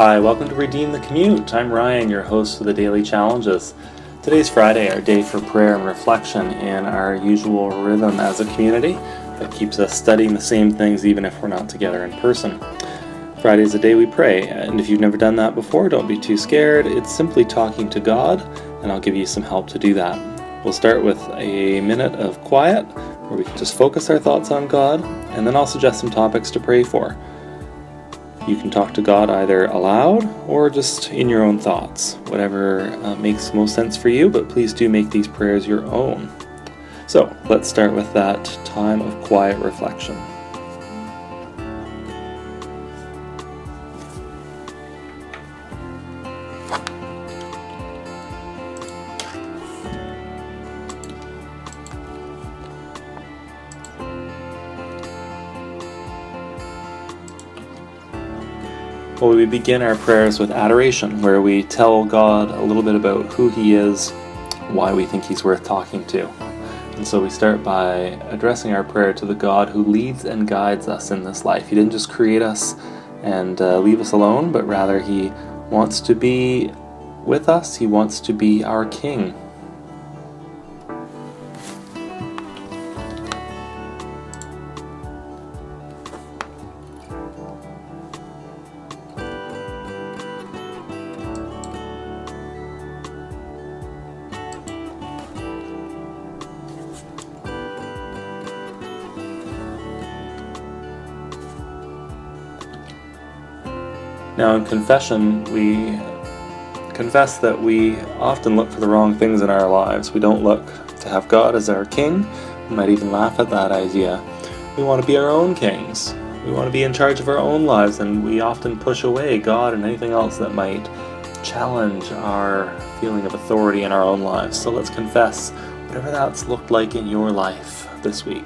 Hi, welcome to Redeem the Commute. I'm Ryan, your host for the Daily Challenges. Today's Friday, our day for prayer and reflection in our usual rhythm as a community that keeps us studying the same things even if we're not together in person. Friday is the day we pray, and if you've never done that before, don't be too scared. It's simply talking to God, and I'll give you some help to do that. We'll start with a minute of quiet where we can just focus our thoughts on God, and then I'll suggest some topics to pray for. You can talk to God either aloud or just in your own thoughts, whatever makes most sense for you, but please do make these prayers your own. So let's start with that time of quiet reflection. Well, we begin our prayers with adoration, where we tell God a little bit about who He is, why we think He's worth talking to. And so we start by addressing our prayer to the God who leads and guides us in this life. He didn't just create us and leave us alone, but rather He wants to be with us. He wants to be our King. Now in confession, we confess that we often look for the wrong things in our lives. We don't look to have God as our king. We might even laugh at that idea. We want to be our own kings. We want to be in charge of our own lives, and we often push away God and anything else that might challenge our feeling of authority in our own lives. So let's confess whatever that's looked like in your life this week.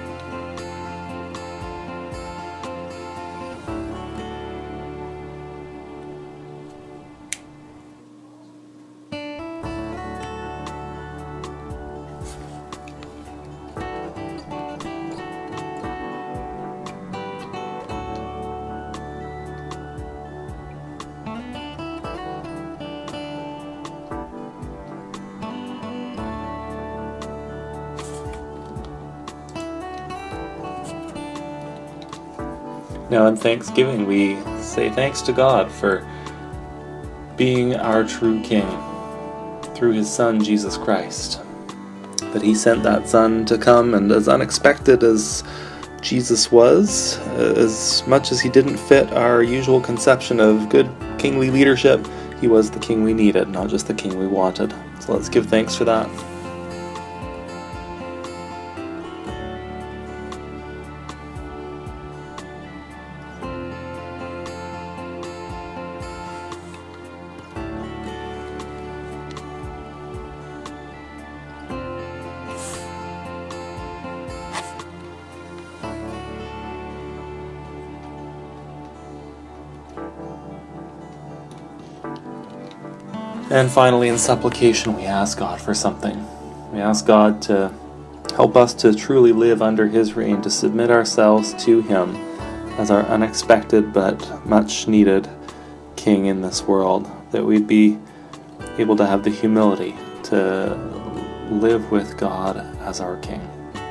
Now in Thanksgiving, we say thanks to God for being our true King through His Son, Jesus Christ. That He sent that Son to come, and as unexpected as Jesus was, as much as He didn't fit our usual conception of good kingly leadership, He was the King we needed, not just the King we wanted. So let's give thanks for that. And finally, in supplication, we ask God for something. We ask God to help us to truly live under His reign, to submit ourselves to Him as our unexpected but much needed King in this world, that we'd be able to have the humility to live with God as our King.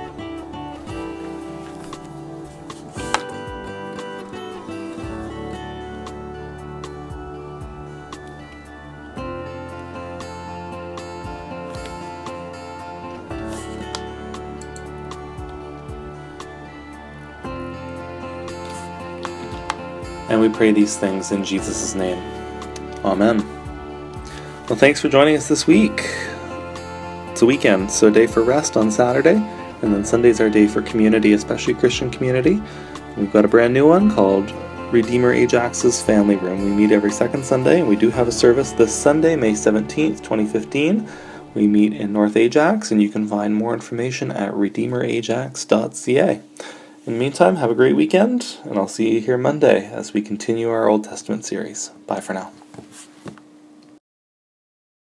And we pray these things in Jesus' name. Amen. Well, thanks for joining us this week. It's a weekend, so a day for rest on Saturday, and then Sunday's our day for community, especially Christian community. We've got a brand new one called Redeemer Ajax's Family Room. We meet every second Sunday, and we do have a service this Sunday, May 17th, 2015. We meet in North Ajax, and you can find more information at redeemerajax.ca. In the meantime, have a great weekend, and I'll see you here Monday as we continue our Old Testament series. Bye for now.